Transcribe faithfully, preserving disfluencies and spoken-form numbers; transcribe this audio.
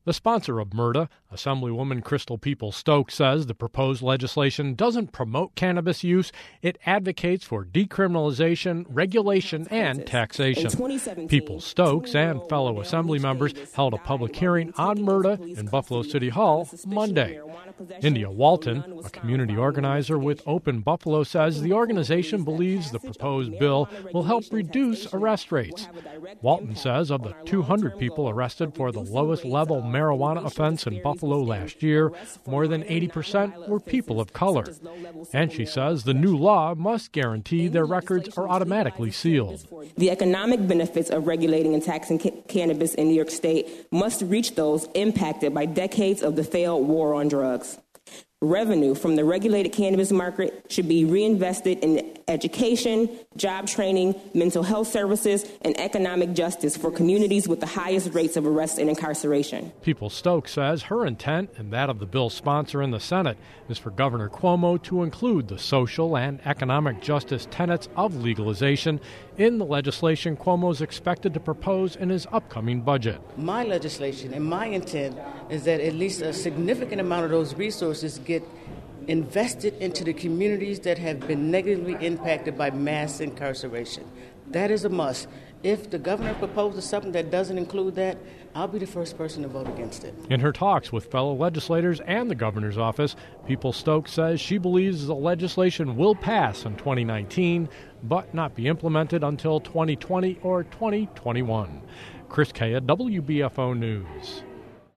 The sponsor of MURTA, Assemblywoman Crystal Peoples-Stokes, says the proposed legislation doesn't promote cannabis use. It advocates for decriminalization, regulation, and taxation. Peoples-Stokes and fellow Assembly members held a public hearing on MURTA in Buffalo City Hall Monday. India Walton, a community organizer with Open Buffalo, says the organization believes the proposed bill will help reduce arrest rates. Walton says of the two hundred people arrested for the lowest level marijuana offense in Buffalo last year, more than eighty percent were people of color. And she says the new law must guarantee their records are automatically sealed. The economic benefits of regulating and taxing ca- cannabis in New York State must reach those impacted by decades of the failed war on drugs. Revenue from the regulated cannabis market should be reinvested in education, job training, mental health services, and economic justice for communities with the highest rates of arrest and incarceration. Peoples-Stokes says her intent, and that of the bill's sponsor in the Senate, is for Governor Cuomo to include the social and economic justice tenets of legalization in the legislation Cuomo is expected to propose in his upcoming budget. My legislation and my intent is that at least a significant amount of those resources get invested into the communities that have been negatively impacted by mass incarceration. That is a must. If the governor proposes something that doesn't include that, I'll be the first person to vote against it. In her talks with fellow legislators and the governor's office, Peoples-Stokes says she believes the legislation will pass in twenty nineteen, but not be implemented until twenty twenty or twenty twenty-one. Chris Kaya, W B F O News.